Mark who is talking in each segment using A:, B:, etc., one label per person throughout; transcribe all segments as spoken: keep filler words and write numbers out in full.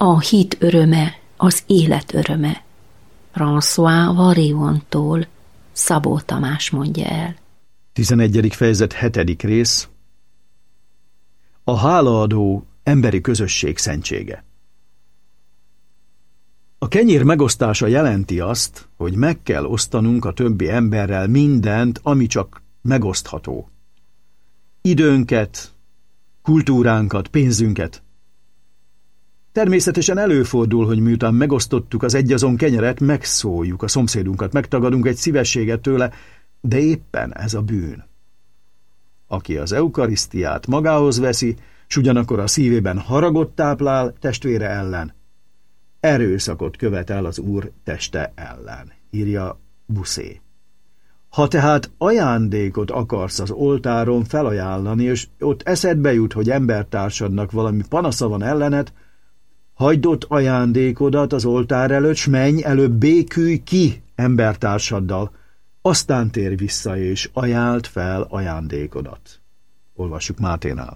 A: A hit öröme, az élet öröme. François Variontól Szabó Tamás mondja el.
B: tizenegyedik fejezet hetedik rész. A hálaadó emberi közösség szentsége. A kenyér megosztása jelenti azt, hogy meg kell osztanunk a többi emberrel mindent, ami csak megosztható. Időnket, kultúránkat, pénzünket. Természetesen előfordul, hogy miután megosztottuk az egyazon kenyeret, megszóljuk a szomszédunkat, megtagadunk egy szívességet tőle, de éppen ez a bűn. Aki az eukarisztiát magához veszi, s ugyanakkor a szívében haragot táplál testvére ellen, erőszakot követel az Úr teste ellen, írja Buszé. Ha tehát ajándékot akarsz az oltáron felajánlani, és ott eszedbe jut, hogy embertársadnak valami panasza van ellened, hagyd ott ajándékodat az oltár előtt, s menj, előbb békülj ki embertársaddal, aztán térj vissza és ajánld fel ajándékodat. Olvassuk Máténál.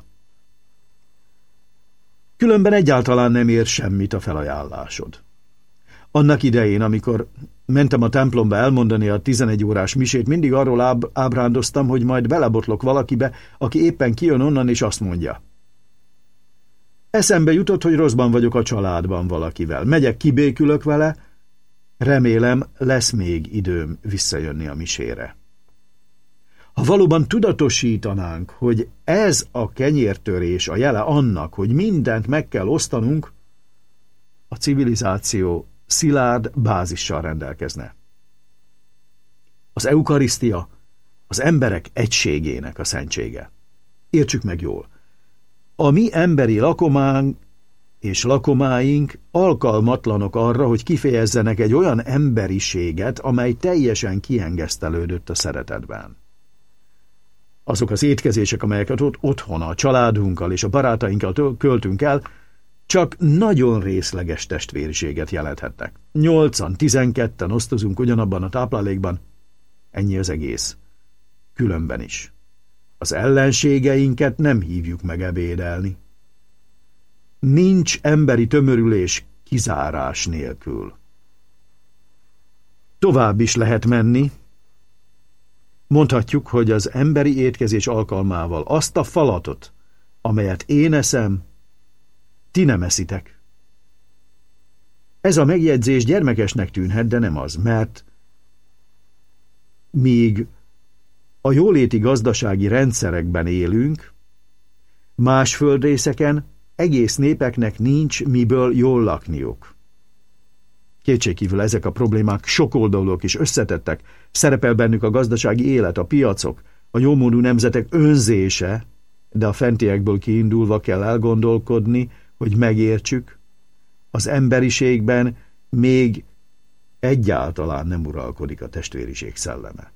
B: Különben egyáltalán nem ér semmit a felajánlásod. Annak idején, amikor mentem a templomba elmondani a tizenegy órás misét, mindig arról áb- ábrándoztam, hogy majd belebotlok valakibe, aki éppen kijön onnan, és azt mondja: eszembe jutott, hogy rosszban vagyok a családban valakivel. Megyek, kibékülök vele, remélem lesz még időm visszajönni a misére. Ha valóban tudatosítanánk, hogy ez a kenyértörés a jele annak, hogy mindent meg kell osztanunk, a civilizáció szilárd bázissal rendelkezne. Az eukarisztia az emberek egységének a szentsége. Értsük meg jól. A mi emberi lakománk és lakomáink alkalmatlanok arra, hogy kifejezzenek egy olyan emberiséget, amely teljesen kiengesztelődött a szeretetben. Azok az étkezések, amelyeket ott otthon a családunkkal és a barátainkkal költünk el, csak nagyon részleges testvériséget jelenthetnek. Nyolcan, tizenketten osztozunk ugyanabban a táplálékban, ennyi az egész. Különben is. Az ellenségeinket nem hívjuk meg ebédelni. Nincs emberi tömörülés kizárás nélkül. Tovább is lehet menni. Mondhatjuk, hogy az emberi étkezés alkalmával azt a falatot, amelyet én eszem, ti nem eszitek. Ez a megjegyzés gyermekesnek tűnhet, de nem az, mert míg a jóléti gazdasági rendszerekben élünk, más földrészeken egész népeknek nincs miből jól lakniuk. Kétségkívül ezek a problémák sokoldalúak és összetettek, szerepel bennük a gazdasági élet, a piacok, a jómódú nemzetek önzése, de a fentiekből kiindulva kell elgondolkodni, hogy megértsük, az emberiségben még egyáltalán nem uralkodik a testvériség szelleme.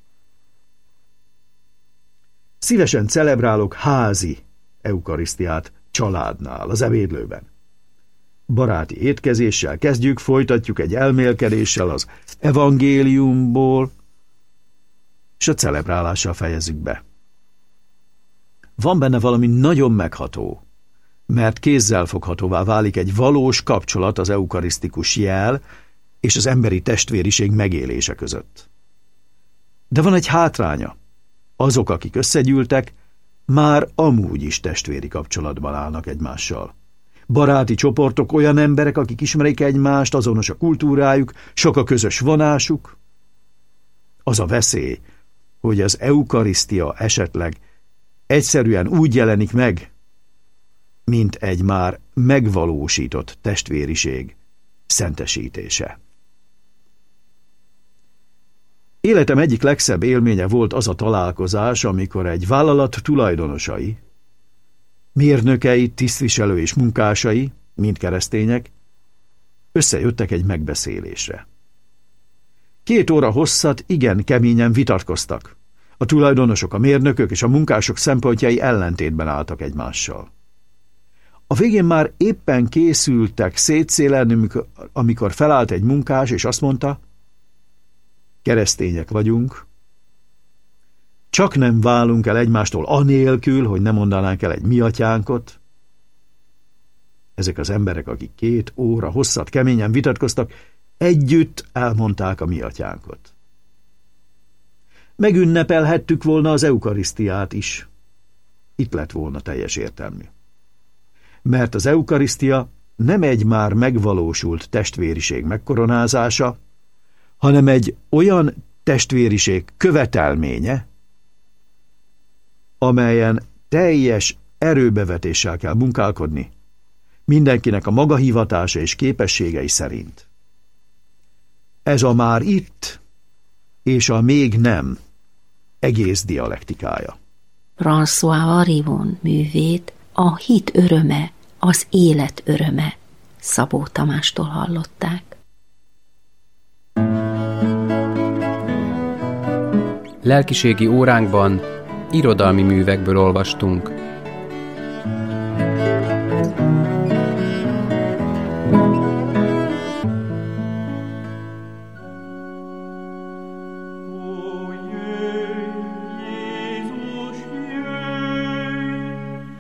B: Szívesen celebrálok házi eukarisztiát családnál, az ebédlőben. Baráti étkezéssel kezdjük, folytatjuk egy elmélkedéssel az evangéliumból, és a celebrálással fejezzük be. Van benne valami nagyon megható, mert kézzelfoghatóvá válik egy valós kapcsolat az eukarisztikus jel és az emberi testvériség megélése között. De van egy hátránya. Azok, akik összegyűltek, már amúgy is testvéri kapcsolatban állnak egymással. Baráti csoportok, olyan emberek, akik ismerik egymást, azonos a kultúrájuk, sok a közös vonásuk. Az a veszély, hogy az eukarisztia esetleg egyszerűen úgy jelenik meg, mint egy már megvalósított testvériség szentesítése. Életem egyik legszebb élménye volt az a találkozás, amikor egy vállalat tulajdonosai, mérnökei, tisztviselő és munkásai, mind keresztények, összejöttek egy megbeszélésre. Két óra hosszat igen keményen vitatkoztak. A tulajdonosok, a mérnökök és a munkások szempontjai ellentétben álltak egymással. A végén már éppen készültek szétszélelni, amikor, amikor felállt egy munkás, és azt mondta: keresztények vagyunk, csak nem válunk el egymástól anélkül, hogy ne mondanánk el egy mi atyánkot. Ezek az emberek, akik két óra hosszat keményen vitatkoztak, együtt elmondták a mi atyánkot. Megünnepelhettük volna az eukarisztiát is. Itt lett volna teljes értelmű. Mert az eukarisztia nem egy már megvalósult testvériség megkoronázása, hanem egy olyan testvériség követelménye, amelyen teljes erőbevetéssel kell munkálkodni, mindenkinek a maga hivatása és képességei szerint. Ez a már itt és a még nem egész dialektikája.
A: François Varivon művét a hit öröme, az élet öröme Szabó Tamástól hallották.
C: Lelkiségi óránkban irodalmi művekből olvastunk.